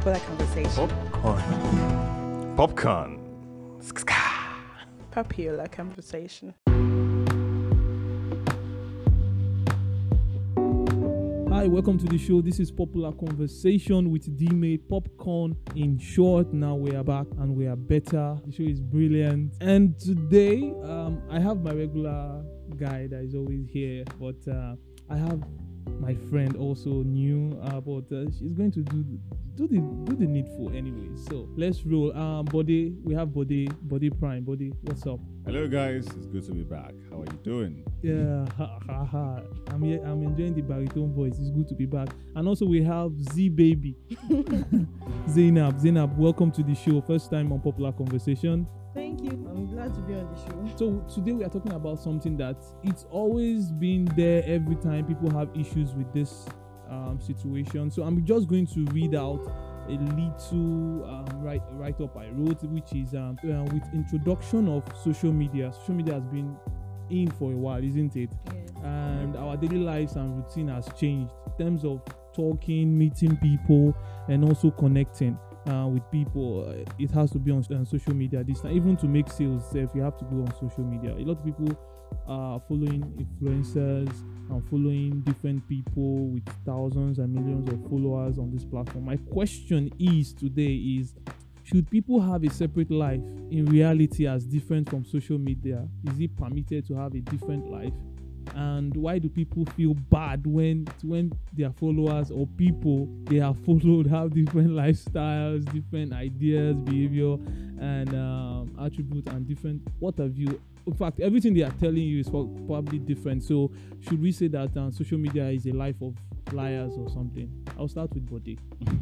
Popular conversation. Popcorn. Popular conversation. Hi, welcome to the show. This is Popular Conversation with D-Mate Popcorn. In short, now we are back and we are better. The show is brilliant. And today, I have my regular guy that is always here, but I have my friend also new, but she's going to do the needful anyway. So let's roll. Body, we have Body Prime. Body, what's up? Hello guys, it's good to be back. How are you doing? Yeah, I'm here. I'm enjoying the baritone voice. It's good to be back. And also we have Z Baby, Zainab. Welcome to the show. First time on Popular Conversation. Thank you. I'm glad to be on the show. So today we are talking about something that it's always been there every time people have issues with this situation. So I'm just going to read out a little write-up I wrote, which is with introduction of social media. Social media has been in for a while, isn't it? Yes. And our daily lives and routine has changed in terms of talking, meeting people, and also connecting with people. It has to be on social media this time. Even to make sales, if you have to go on social media. A lot of people are following influencers and following different people with thousands and millions of followers on this platform. My question today is, should people have a separate life in reality as different from social media? Is it permitted to have a different life? And why do people feel bad when their followers or people they have followed have different lifestyles, different ideas, behavior, and attributes, and different what have you? In fact, everything they are telling you is probably different. So, should we say that social media is a life of liars or something? I'll start with Body.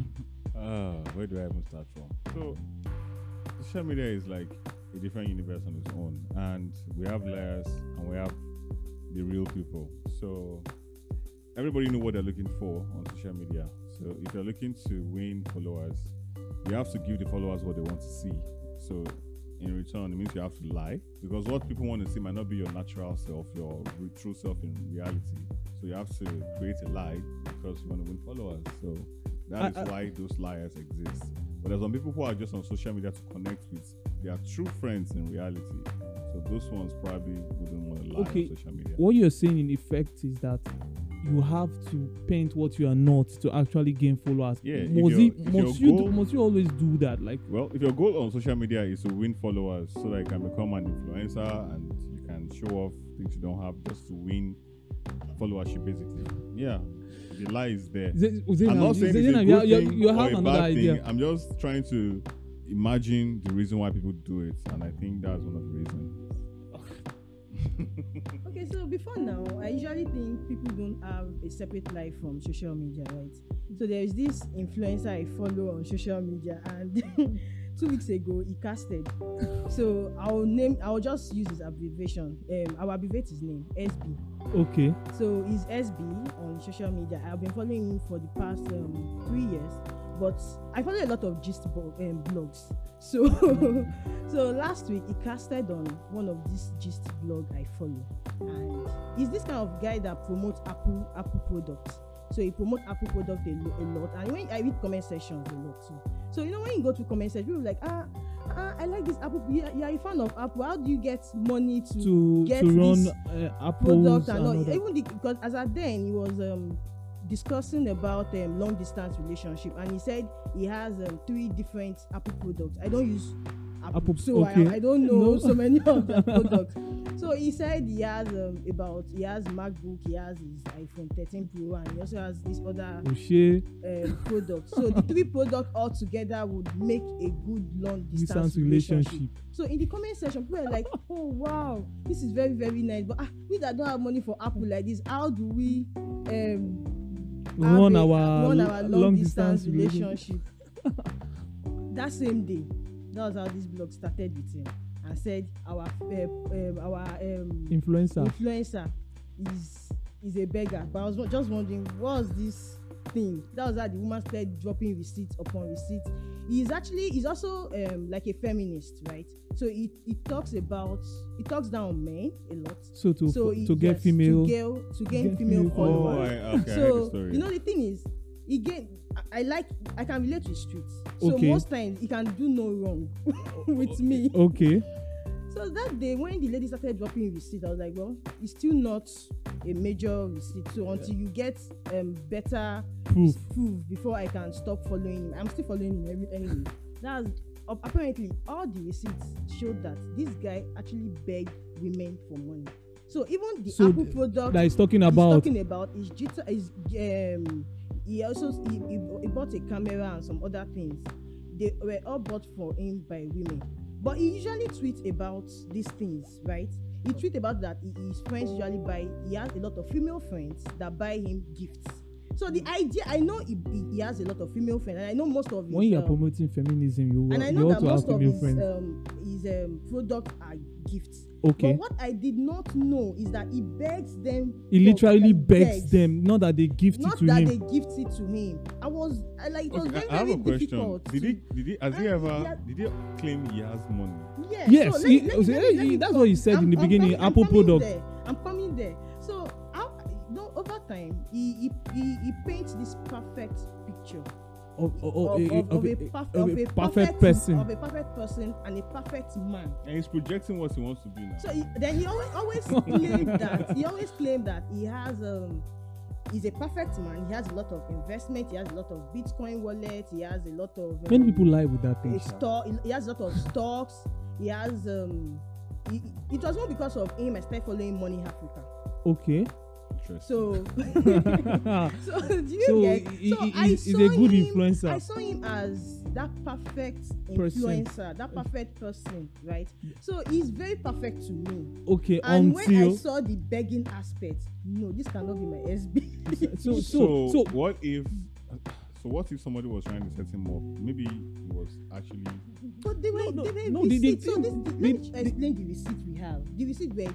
Where do I even start from? So, social media is like a different universe on its own, and we have liars and we have the real people. So everybody know what they're looking for on social media. So if you're looking to win followers, you have to give the followers what they want to see. So in return, it means you have to lie, because what people want to see might not be your natural self, your true self in reality. So you have to create a lie because you want to win followers. So that is why those liars exist. But there's some people who are just on social media to connect with their true friends in reality. So those ones probably wouldn't want to lie on social media. What you're saying in effect is that you have to paint what you are not to actually gain followers. Yeah. Must you always do that? Like, well, if your goal on social media is to win followers so that you can become an influencer and you can show off things you don't have just to win followership, basically. Yeah. The lie is there. I'm not saying it's a good thing you or have a another bad idea. thing. I'm just trying to imagine the reason why people do it, and I think that's one of the reasons. Okay, so before now, I usually think people don't have a separate life from social media, right? So there is this influencer I follow on social media, and 2 weeks ago he casted. So I'll just use his abbreviation. I'll abbreviate his name, SB. Okay. So he's SB on social media. I've been following him for the past 3 years, but I follow a lot of gist blogs. So so last week he casted on one of these gist blog I follow, and he's this kind of guy that promotes Apple products. So he promotes Apple product a lot, and when I read comment sections a lot too. So when you go to comment section, people are like, I like this Apple. You are a fan of Apple. How do you get money to get run this Apple product and all? Even because as at then he was discussing about long distance relationship, and he said he has 3 different Apple products. I don't use Apple, so okay. I don't know so many of the products. So he said he has MacBook, he has his iPhone 13 Pro, and he also has this other product. So the 3 products all together would make a good long distance relationship. So in the comment section, people are like, "Oh wow, this is very very nice." But we that don't have money for Apple like this, how do we run our long distance relationship? That same day, that was how this blog started with him, and said our influencer is a beggar. But I was just wondering, what's this thing? That was how the woman started dropping receipts upon receipts. He's also like a feminist, right? So he talks down men a lot. So to get female followers. Okay, So the the thing is, again, I can relate to streets. So Okay. most times he can do no wrong with me. Okay. So that day when the lady started dropping receipt, I was like, well, it's still not a major receipt. So until you get better Proof. before I can stop following him. I'm still following him anyway. That's apparently all the receipts showed that this guy actually begged women for money. So even the So Apple product that is talking he's about. talking about is he also he bought a camera and some other things. They were all bought for him by women. But he usually tweets about these things, right? He tweets about that his friends usually he has a lot of female friends that buy him gifts. So the idea, I know he has a lot of female friends, and I know most of his When you are promoting feminism, you and I you know ought that to have most of female his friends. products are gifts. Okay. But what I did not know is that he begs them. He for- literally like, begs them, not that they gift Not it to that him. they gift it to him. It was Okay, very, I have very a question. difficult. Did he And did he claim he has money? Yeah. Yes, so he- that's what he said in the beginning, Apple product. I'm coming there. So, over time, he paints this perfect picture of of a perfect person. of a perfect person and a perfect man. And he's projecting what he wants to be now. So then he always claimed that he has he's a perfect man. He has a lot of investment. He has a lot of Bitcoin wallet. He has a lot of Many people lie with that a thing. store. He has a lot of stocks. He has it was not because of him I started following Money Africa. Okay. Interesting. So so do you So get? he's a good influencer. I saw him as that perfect Person. influencer, that perfect person, right? So he's very perfect to me. Okay, And when I until saw the begging aspect, no, this cannot be my SB. so What if somebody was trying to set him up? Maybe he was actually But they were No, receipts. they- So let me they- explain the receipt we have. The receipt were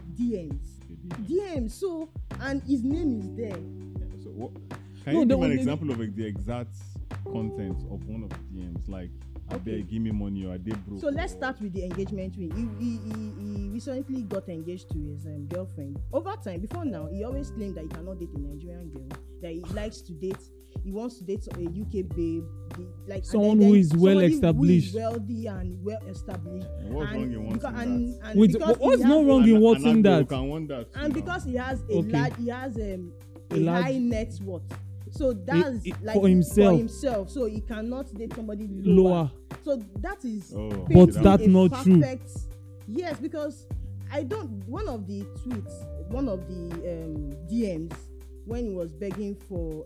DMs. So and his name is there. so what? Can No, you the give an only- example of the exact content of one of the DMs? Like, are they give me money or are they broke? So let's start with the engagement ring. He recently got engaged to his girlfriend. Over time, before now, he always claimed that he cannot date a Nigerian girl. That he likes to date. He wants to date a UK babe, Someone who is well established. wealthy and well established. And what's wrong in wanting that? And Wait, because what's he not has wrong a- in wanting An that? Agbo can want that too and now. because he has a Okay. large, he has a large- high net worth. So that's like for himself. So he cannot date somebody lower. So that is Oh, But painting that's a not true. perfect- Yes, because one of the tweets, one of the DMs when he was begging for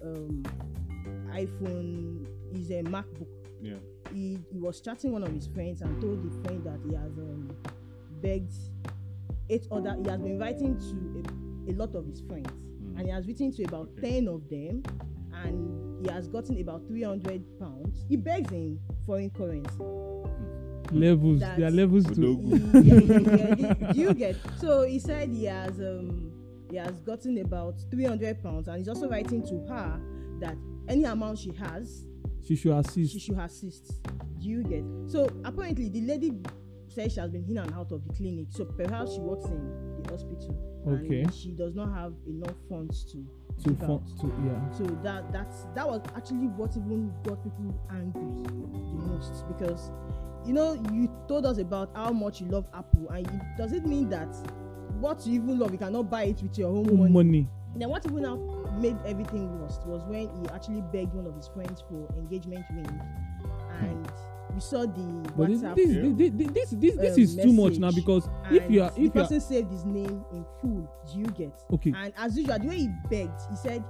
iPhone, is a MacBook. Yeah. He was chatting one of his friends and told the friend that he has begged he has been writing to a lot of his friends, and he has written to about 10 of them, and he has gotten about £300. He begs in foreign currency. Levels. That's- There are levels to Odogu. Do you get? So he said he has gotten about £300, and he's also writing to her that any amount she has, she should assist. she should assist. Do you get? So apparently the lady says she has been in and out of the clinic, so perhaps she works in the hospital. Okay. And she does not have enough funds to give out. Yeah. So that was actually what even got people angry the most, because you told us about how much you love Apple, and does it mean that what you even love you cannot buy it with your own money? Then what even now made everything worse was when he actually begged one of his friends for engagement ring, and we saw the But WhatsApp. this is too much now, message, because and if you are the person saved his name in full. Do you get? okay, And as usual, the way he begged, he said,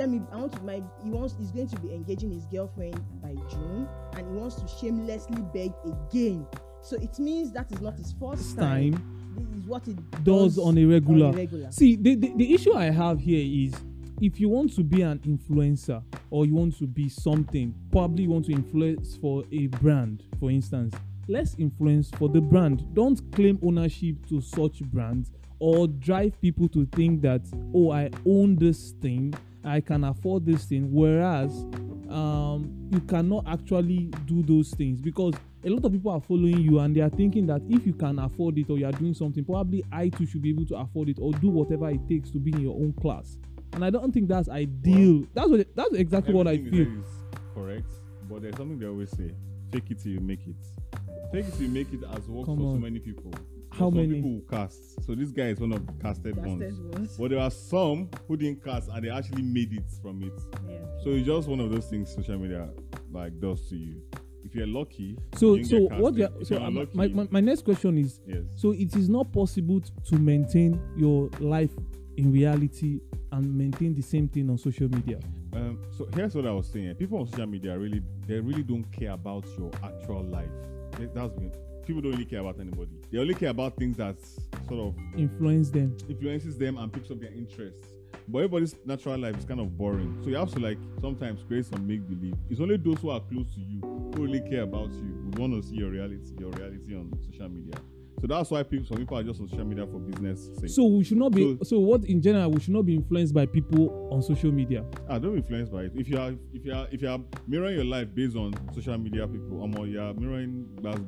he's going to be engaging his girlfriend by June, and he wants to shamelessly beg again. So it means that is not his first time. This is what it does on a regular. regular. See, the issue I have here is, if you want to be an influencer or you want to be something, probably you want to influence for a brand, for instance, let's influence for the brand. Don't claim ownership to such brands or drive people to think that, oh, I own this thing, I can afford this thing, whereas you cannot actually do those things, because a lot of people are following you and they are thinking that if you can afford it or you are doing something, probably I too should be able to afford it or do whatever it takes to be in your own class. and I don't think that's ideal. That's exactly what I Everything you feel. said is correct, but there's something they always say: fake it till you make it. Fake it till you make it has worked Come for so on. many people. How Some many? people who cast. So this guy is one of the casted ones. Casted ones. But there are some who didn't cast and they actually made it from it. Yeah. So it's just one of those things social media like does to you. If you're lucky, So you didn't get what? casted. If So you're unlucky, my next question is: yes. so it is not possible to maintain your life in reality and maintain the same thing on social media. So here's what I was saying. People on social media they really don't care about your actual life. People don't really care about anybody. They only care about things that sort of Influence them. influences them and picks up their interests. But everybody's natural life is kind of boring. So you have to like sometimes create some make believe. It's only those who are close to you who really care about you would want to see your reality on social media. So that's why some people are just on social media for business sake. So we should not be. So what in general we should not be influenced by people on social media. Don't be influenced by it. If you are mirroring your life based on social media people, you are mirroring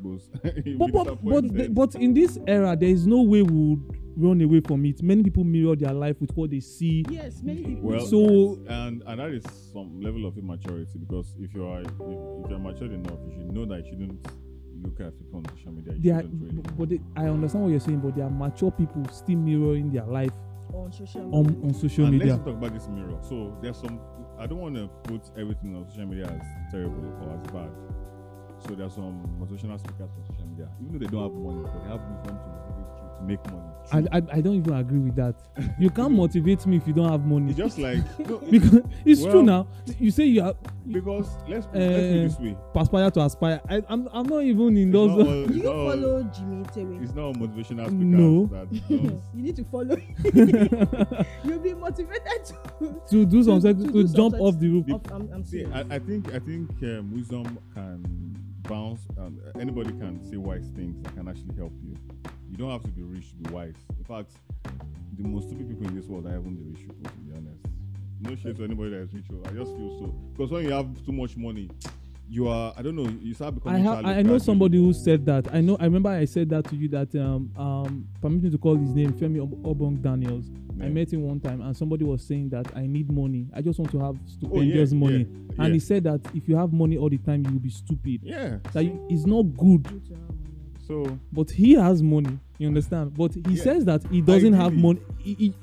Glasgow's. But in this era, there is no way we would run away from it. Many people mirror their life with what they see. Yes, many people. Well, So- and that is some level of immaturity, because if you're matured enough, you should know that you shouldn't look at people on social media. You They are, shouldn't really. I understand what you're saying, but there are mature people still mirroring their life on social media. on social And media. let's talk about this mirror. So there's some. I don't want to put everything on social media as terrible or as bad. So there's some motivational speakers on social media, even though they don't have money, but they have wisdom to make money. True. I don't even agree with that. You can't motivate me if you don't have money. It's just like no, Because it's well- true now. You say you are because let's put it this way. aspire to aspire. I'm not even in It's those. not all- Do it's you not all- follow Jimmy Tewe? It's not all motivational speakers No. that does. You need to follow. You'll be motivated to do some to to do some jump sex- off the roof. I'm See, serious. I think wisdom can bounce, and anybody can say wise things that can actually help you. You don't have to be rich to be wise. In fact, the most stupid people in this world are even the rich people, to be honest. No shade to anybody that is rich. I just feel so, because when you have too much money, you are, I don't know, you start becoming shallow I know gradually. somebody who said that. I remember I said that to you that permit me to call his name Femi Obong Daniels. I Yeah. met him one time and somebody was saying that I need money. I just want to have stupendous money. yeah. And he said that if you have money all the time, you will be stupid. Yeah. That it's not good. Good to have money. So But he has money, you understand? But he Yeah. says that he doesn't have Ideally. money.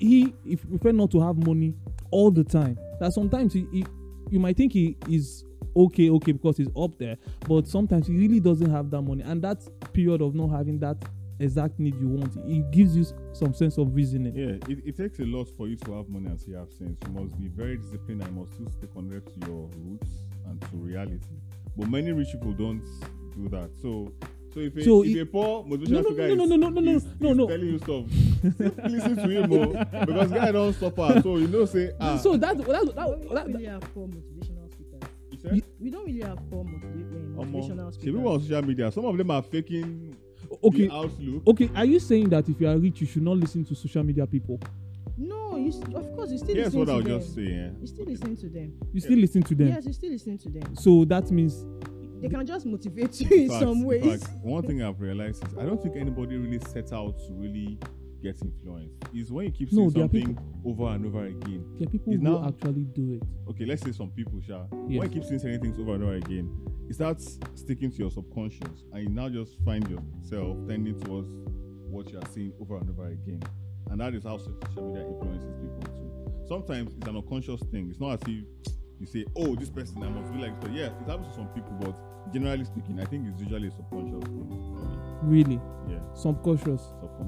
He prefer not to have money all the time. That sometimes you might think he is okay because he's up there, but sometimes he really doesn't have that money. And that period of not having that exact need you want, it gives you some sense of reasoning. yeah, it takes a lot for you to have money and still have sense. You must be very disciplined and you must still stay connected to your roots and to reality. But many rich people don't do that. So if a poor motivational speaker is telling you stuff, still listen to him more, because guy don't suffer. So say So We that don't really have poor motivational speakers. you said, We don't really have poor motivational see, people on speakers. social media, some of them are faking okay. the outlook. Okay, are you saying that if you are rich, you should not listen to social media people? No, of course, you still Here's listen what to I'll them. just say. Yeah. You still listen to them. You still listen to them. Yes, you still listen to them. So that means They can just motivate you in some In ways. fact, one thing I've realized is I don't think anybody really sets out to really get influenced. It's when you keep No, saying there are something over and over again. there are people It's who now- actually do it. Okay, let's say some people, Sha. Yes. When you keep saying certain things over and over again, it starts sticking to your subconscious, and you now just find yourself tending towards what you are saying over and over again. And that is how social media influences people too. Sometimes it's an unconscious thing. It's not as if you say, "Oh, this person, I must be like this." Yeah, it happens to some people, but generally speaking, I think it's usually a subconscious thing. Really, Yeah, subconscious.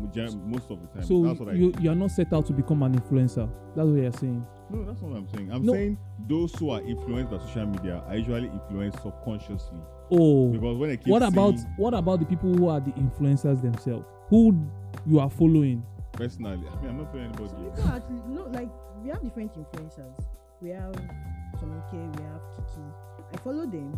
most of the time. So that's what you are not set out to become an influencer. That's what you're saying. No, that's not what I'm saying. I'm No. saying those who are influenced by social media are usually influenced subconsciously. Oh, Because when they keep what saying, about the people who are the influencers themselves? Who you are following? personally, I'm not paying anybody. So people actually, like we have different influencers. We have Tomike, we have Kiki. I follow them.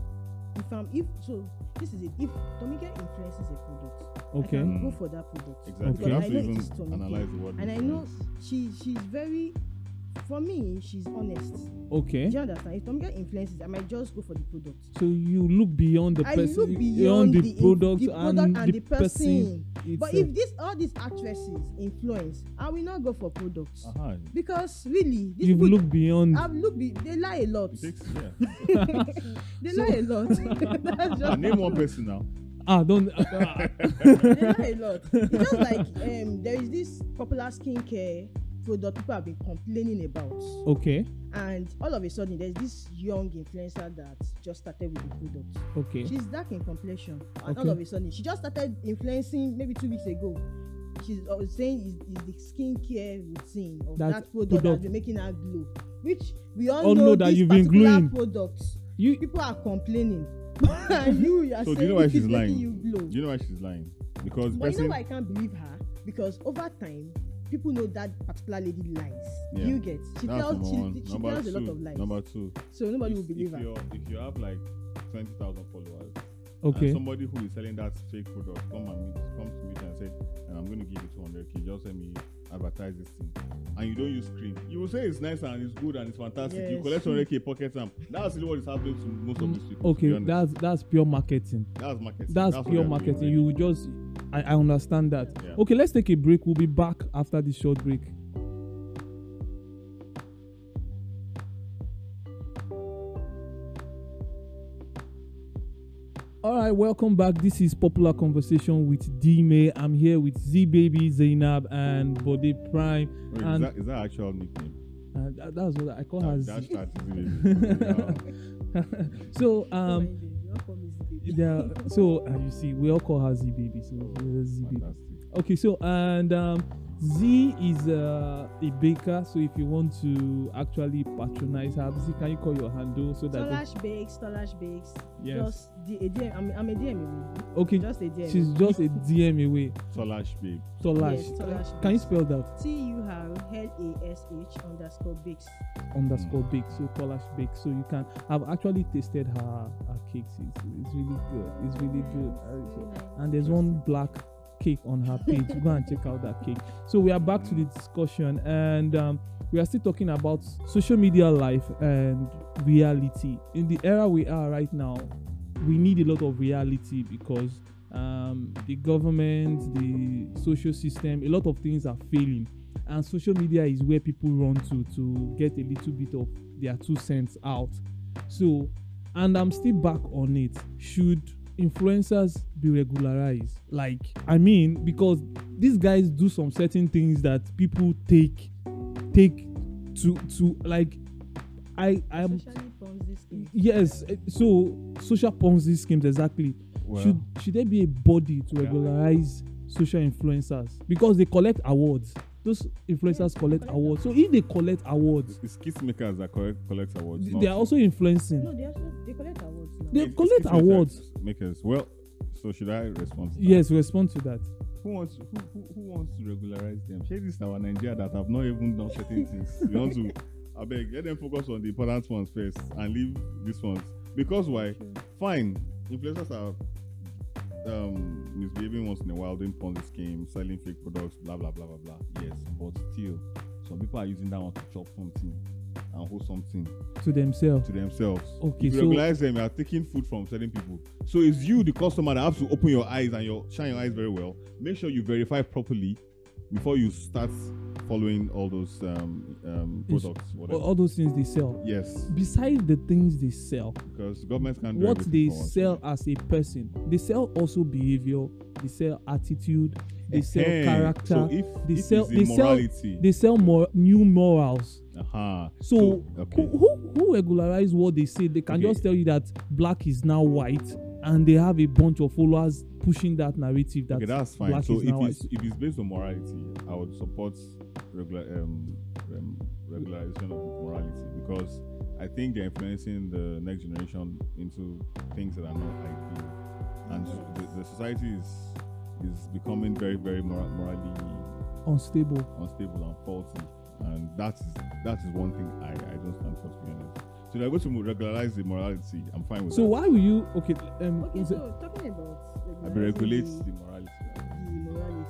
This is it. If Tomike influences a product, Okay. I can Mm. go for that product. Exactly. Okay. You have I to know it even is Tomike. analyze the word. And I know she's very for me, she's honest. Okay. Do you understand? If Tomika influences, I might just go for the product. So you look beyond the I person, look beyond the product and the person. But itself. if all these actresses influence, I will not go for products because really, these You've people- looked beyond. I've looked. They lie a lot. It takes, yeah. They lie a lot. That's just Name one person now. Don't. they lie a lot. It's just like there is this popular skincare product people have been complaining about, Okay. and all of a sudden there's this young influencer that just started with the product. Okay. She's dark in complexion, and all Okay. of a sudden she just started influencing maybe 2 weeks ago. She's saying is the skincare routine of that product that's been making her glow, which we all know that this you've been particular glowing. product. You. People are complaining, and you are So saying do you know why it's she's making lying? you glow. Do you know why she's lying? Because But you person, know why I can't believe her? Because over time, people know that particular lady lies. Yeah. You get? She that's tells number she, one. she Number tells two, a lot of lies. Number two, So nobody will believe her. if you have like 20,000 followers, Okay. and somebody who is selling that fake product come to meet and say, and I'm going to give you 200k, just let me advertise this thing, and you don't use cream, you will say it's nice and it's good and it's fantastic. You Yes. collect 200k pocket them. That's really what is happening to most of these people. to be Okay. honest. That's pure marketing. That's marketing. That's what pure they're marketing. doing. You just. I understand that. Yeah. Okay. Let's take a break. We'll be back after this short break. All right, welcome back. This is Popular Conversation with D-May. I'm here with Z-Baby, Zainab, and Bode Prime. Wait, And is that actual nickname? that's what I call her. That's Z. Yeah. So You all call me Z-Baby. yeah. So you see, we all call her Z-Baby. So Z-Baby. Fantastic. Okay, so and Z is a baker. So if you want to actually patronize her, Z, can you call your handle so that Stolash bakes. Yes. Just a DM. I'm a DM away. okay, Just a DM. she's just a DM away. Solash babe. Tolash. Yes, Tolash Can you bakes. spell that? TURLASH_bakes. Underscore bake. So Tolash bake. So you can. I've actually tasted her cakes. It's really good. It's really good. And there's one black cake on her page. Go and check out that cake. So we are back to the discussion, and we are still talking about social media life and reality. In the era we are right now, we need a lot of reality because the government, the social system, a lot of things are failing, and social media is where people run to get a little bit of their 2 cents out. So, and I'm still back on it. Should influencers be regularized? Like, I mean, because these guys do some certain things that people take to like, I'm Especially Ponzi schemes. yes. So social Ponzi schemes, exactly. Well, Should there be a body to Yeah. regularize social influencers because they collect awards? Those influencers collect awards. So if they collect awards, it's kiss makers that collect awards. they are also influencing. No, they collect awards now. They It's collect kiss makers- awards. Makers. Well, so should I respond to that? Yes, respond to that. Who wants to regularize them? Share this our Nigeria that have not even done certain things. You want to? I beg, let them focus on the important ones first and leave these ones. Because why? Fine, influencers are misbehaving once in a while, doing Ponzi schemes, selling fake products, blah blah blah blah blah. Yes, but still, some people are using that one to chop something and hold something To themselves. to themselves. Okay, if you so- regularize them, you are taking food from certain people. So it's you, the customer, that have to open your eyes and shine your eyes very well. Make sure you verify properly before you start following all those products. Whatever. All those things they sell. Yes, Besides the things they sell, because governments can't do what everything they for us. sell as a person, they sell also behavior, they sell attitude, they sell character, So if they if sell it's they sell immorality, they sell more new morals. So okay. Who regularize what they say? They can Okay. just tell you that black is now white, and they have a bunch of followers pushing that narrative that Okay, that's fine. black So is now white. if it's based on morality, I would support regularization of morality, because I think they're influencing the next generation into things that are not ideal, and the society is becoming very very morally Unstable. unstable and faulty, and that is one thing I don't stand for, to be honest. So they're going to regularize the morality. I'm fine with So that. why will you? Okay, Okay, is it- so talking about I be regulate regularizing the morality. the morality,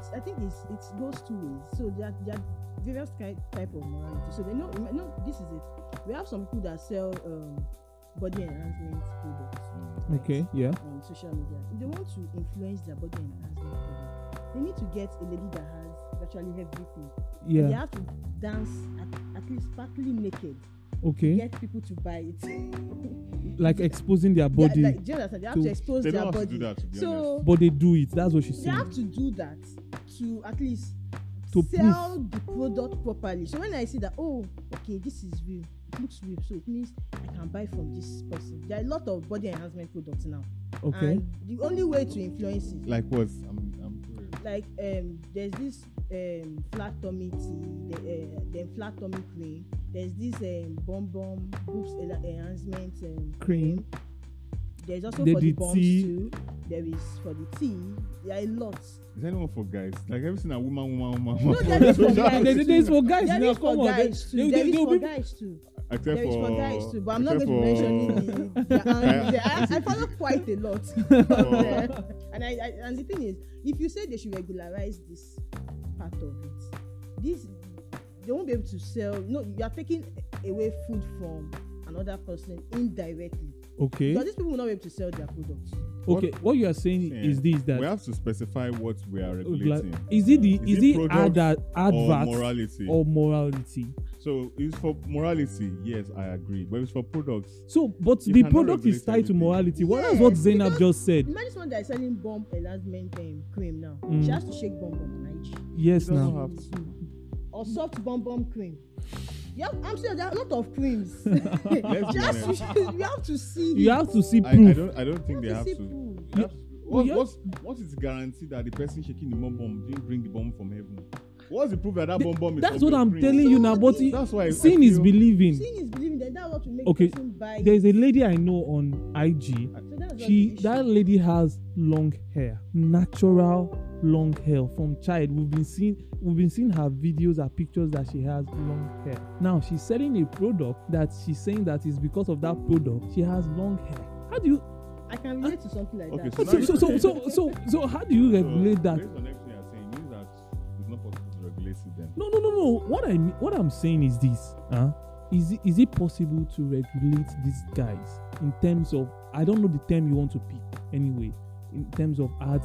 I think it goes two ways. So there are various type of morality. So they know this is it. We have some people that sell body enhancement products. right, Okay, yeah. on social media. If they want to influence their body enhancement product, they need to get a lady that has virtually everything. And they Yeah. have to dance at least partly naked. Okay. Get people to buy it. Like exposing their body. Like, do you understand? They have to- to expose They their don't have to body. do that, to be So But they do it. That's what she's they saying. have to do that to at least To sell the product properly. So when I see that, oh, okay, this is real, it looks real, so it means I can buy from this person. There are a lot of body enhancement products now. Okay. And the only way to influence it, Like what? I'm curious. like there's this flat tummy tea, then flat tummy cream. There's this boobs enhancement Cream. There's also Then for the the bumps tea. too. There is for the tea. There are a lot. Is anyone for guys? Like everything a woman. No, there is for guys. There's for guys There now. is for Come on. guys too. They- There is they'll for be- guys too. Except There is for for guys too, but I'm not going except to for- mention I follow quite a lot. And the thing is, if you say they should regularize this part of it, this they won't be able to sell. No, you are taking away food from another person indirectly. Okay. Because these people will not be able to sell their products. Okay. What you are saying Yeah. is this that we have to specify what we are like, regulating. is it Is it products or advert morality. or morality? So it's for morality, yes, I agree. But it's for products. So, but You the cannot product is regulate tied to everything. morality. Well, that's Yes, what Zainab because- just said. Imagine someone that is selling bomb enhancement cream now. Mm. She has to shake bomb on IG. Yes, It doesn't now. have to. Or soft bomb cream. Yeah, I'm saying there are a lot of creams. Let's be Just honest. you have to see. You have to see I proof. don't think they have see to. proof. They have to- Yeah. What is the guarantee that the person shaking the bomb didn't bring the bomb from heaven? What's the proof that bomb is That's from what your I'm cream? telling you now. But That's why I seeing is feel- believing. Seeing is believing. Then that's what will make Okay, the person buy. There's a lady I know on IG. So that's what the issue. That lady has long hair, natural long hair from child. We've been seeing her videos, her pictures that she has long hair. Now she's selling a product that she's saying that is because of that product she has long hair. How do you? I can relate to something like Okay, that. So how do you regulate that? Based on everything you're saying, means that it's not possible to regulate it then. No. What I'm saying is this. Is it possible to regulate these guys in terms of, I don't know the term you want to pick anyway, in terms of ads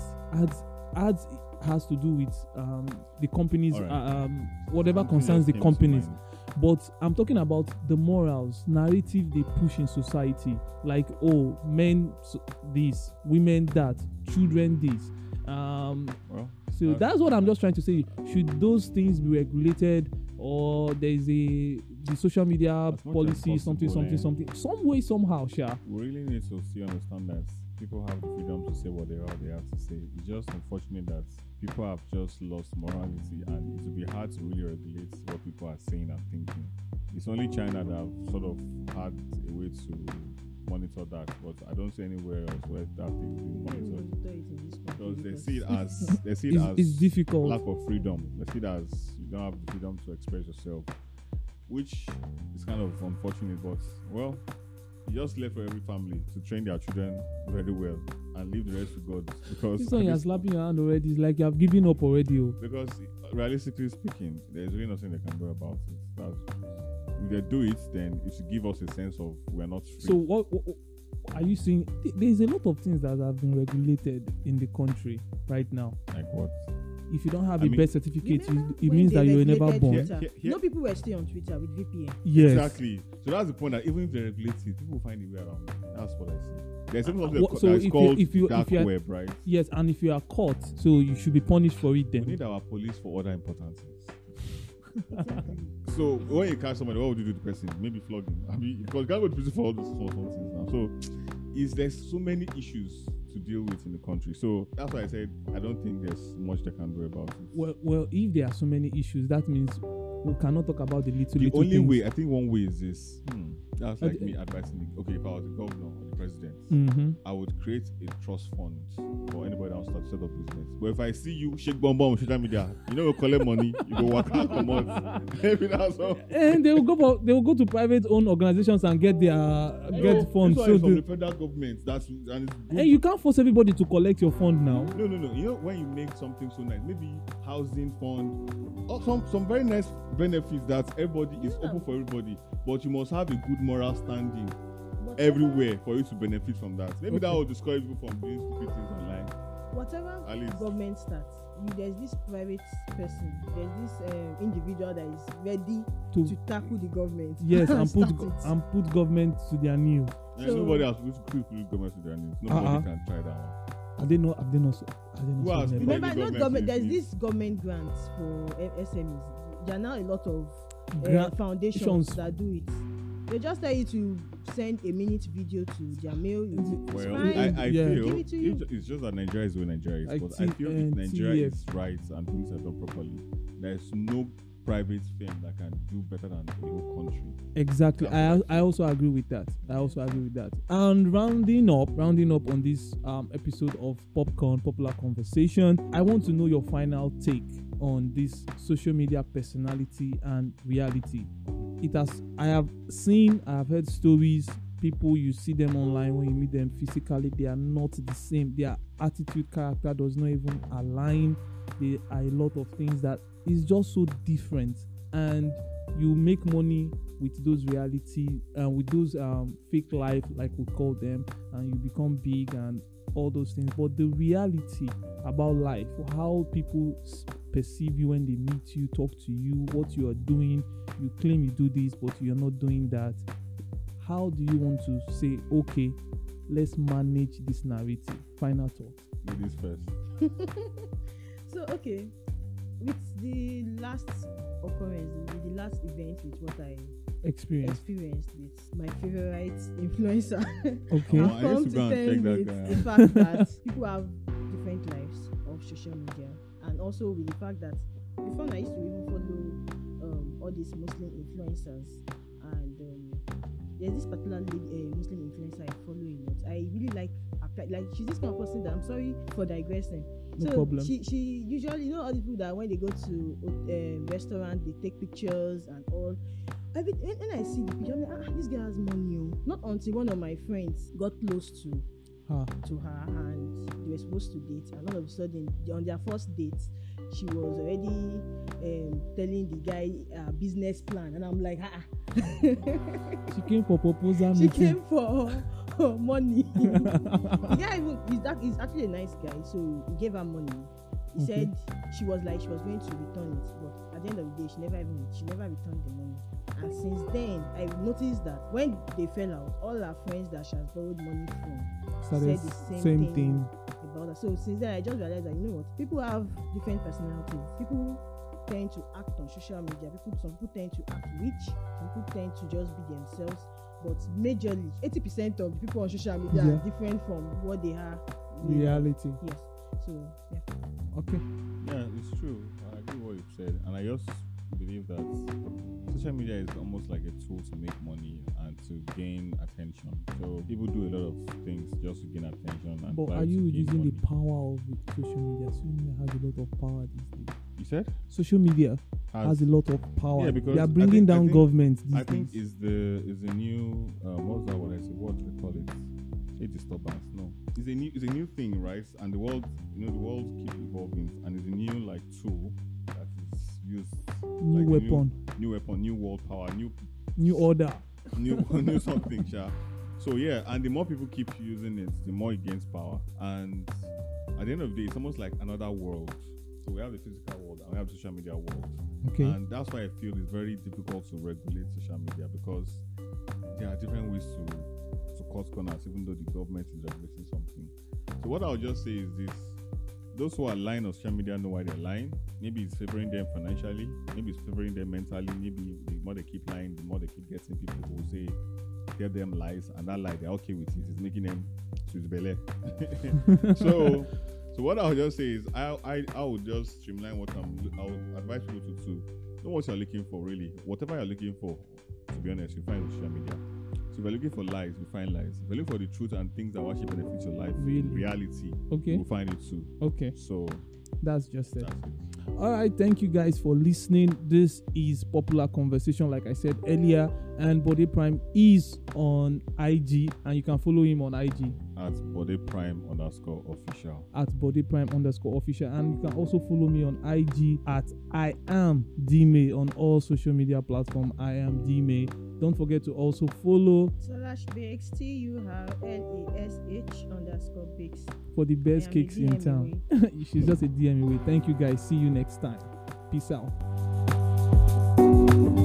has to do with the companies, Alright. whatever Something concerns that the came to companies. mind. But I'm talking about the morals, narrative they push in society, like, oh, men this, women that, children this. Well, So that's what I'm just trying to say. Should those things be regulated, or there's the social media As much as policy, something, possible, some way, somehow, sha. we really need to still understand that people have the freedom to say whatever they have to say. It's just unfortunate that people have just lost morality, and it will be hard to really regulate what people are saying and thinking. It's only China that have sort of had a way to monitor that, but I don't see anywhere else where that thing is being monitored. Because they see it as It's difficult. lack of freedom. They see it as you don't have the freedom to express yourself, which is kind of unfortunate. But well, you just left for every family to train their children very well and leave the rest to God. Because This one you're slapping your hand already. It's like you have given up already. Oh. because realistically speaking, there's really nothing they can do about it. If they do it, then it should give us a sense of we're not free. So what are you saying? There's a lot of things that have been regulated in the country right now. Like what? If you don't have I a mean- birth certificate, Remember it when means they that you were never regulated born. Twitter? Here- You know, people were still on Twitter with VPN. Yes. Exactly. So that's the point, that even if they regulate it, people find a way around it. That's what I see. There's something So that's if called if you web, right? Yes, and if you are caught, so you should be punished for it We then. need our police for other important things. So when you catch somebody, what would you do to the person? Maybe flog him. I mean, because you can't go to prison for all those small things now. So there's so many issues to deal with in the country. So that's why I said I don't think there's much they can do about it. Well, if there are so many issues, that means we cannot talk about the The little only things. way, I think one way is this. That's like Okay. me advising, okay, if I was the governor or the president, Mm-hmm. I would create a trust fund for anybody that wants to set up business. But if I see you shake bomb on social media, you know, you collect money, you go work out come out. Maybe that's all. And they will go to private owned organizations and get their get funds. This one So is from the, the federal government. That's and it's good. and you can't force everybody to collect your fund now. No. You know when you make something so nice, maybe housing fund, or some very nice benefits that everybody is open for everybody, but you must have a good moral standing everywhere for you to benefit from that. Maybe that will discourage people from doing stupid things online. Whatever At least. government starts, there's this private person, there's this individual that is ready To- to tackle the government. Yes, and start it. put government to their knee. And So- nobody has to government to their needs. Nobody Uh-uh. can try that one. Are they not? Who has so been- many? Remember, Maybe not government government. There's is- this government grants for SMEs. There are now a lot of Grant- foundations foundations. that do it. They just tell you to send a minute video to their mail. It's Well, fine. I Yeah. feel Give it to you. it's just that Nigeria is where Nigeria is. Like But I feel if Nigeria TF. is right and things are done properly, there's no private firm that can do better than the whole country. Exactly. I also agree with that. And rounding up on this episode of Popcorn Popular Conversation, I want to know your final take on this social media personality and reality. I have heard stories. People, you see them online, when you meet them physically, they are not the same. Their attitude, character does not even align. There are a lot of things that is just so different, and you make money with those reality with those fake life, like we call them, and you become big and all those things. But the reality about life, how people perceive you when they meet you, talk to you, what you are doing, you claim you do this but you're not doing that. How do you want to say, okay, let's manage this narrative? Final thought. Ladies first. So okay, with the last occurrence, with the last event, with what I Experience. experienced with my favorite influencer, Okay. Oh, I've I come used to to go and terms check that with guy the out. fact that people have different lives of social media, and also with the fact that before I used to even follow all these Muslim influencers, and there's this particular Muslim influencer I follow a lot. I really like she's this kind of person that, I'm sorry for digressing. No So problem. she usually, all the people that when they go to restaurant, they take pictures and all. When I see the picture, I'm like, this girl has money. Oh. Not until one of my friends got close to her and they were supposed to date, and all of a sudden on their first date she was already telling the guy business plan, and I'm like, She came for proposal she meeting. came for money. The guy he's actually a nice guy, so he gave her money. He Okay. said she was going to return it, but at the end of the day she never returned the money. And since then I've noticed that when they fell out, all her friends that she has borrowed money from Started said the same thing. about her. So since then I just realized that, you know what, people have different personalities. People tend to act on social media. Some people tend to act rich, some people tend to just be themselves. But majorly 80% of the people on social media Yeah. are different from what they are in Reality. Yes. So yeah. Okay. Yeah, it's true. I agree with what you've said, and I just believe that social media is almost like a tool to make money and to gain attention. So people do a lot of things just to gain attention. And But try are to you gain using money. the power of social media? Social media has a lot of power these days. You said? Social media has a lot of power. Yeah, because they are I bringing think- I down think- governments these I think days. is the new what's that? What I say? What do they call it? Say disturbance? No, it's a new thing, right? And the world keep evolving, and it's a new like tool that is used. New like weapon, new weapon, new world power, new order. new something, sha. So yeah, and the more people keep using it, the more it gains power. And at the end of the day, it's almost like another world. So we have the physical world and we have the social media world. Okay. And that's why I feel it's very difficult to regulate social media, because there are different ways to cut corners, even though the government is regulating something. So what I'll just say is this: those who are lying on social media know why they're lying. Maybe it's favoring them financially, maybe it's favoring them mentally, maybe the more they keep lying, the more they keep getting people who say tell them lies, and that lie they're okay with it. It's making them sweet belly. So what I'll just say is I would just streamline what I would advise people to do. Know what you're looking for, really. Whatever you're looking for, to be honest, you find on social media. So if you're looking for lies, you find lies. If you're looking for the truth and things that will actually benefit your life, Really? reality, Okay. you will find it too. Okay. So That's just it. that's it. All right, thank you guys for listening. This is Popular Conversation, like I said earlier, and Body Prime is on IG, and you can follow him on IG At bodyprime_official. at Body Prime _official, and you can also follow me on IG at I am Dime on all social media platforms. I am Dime. Don't forget to also follow /Bakes TURLASH_Bakes. for the best I am a cakes in DM town. She's just a DM away. Thank you guys. See you next time. Peace out.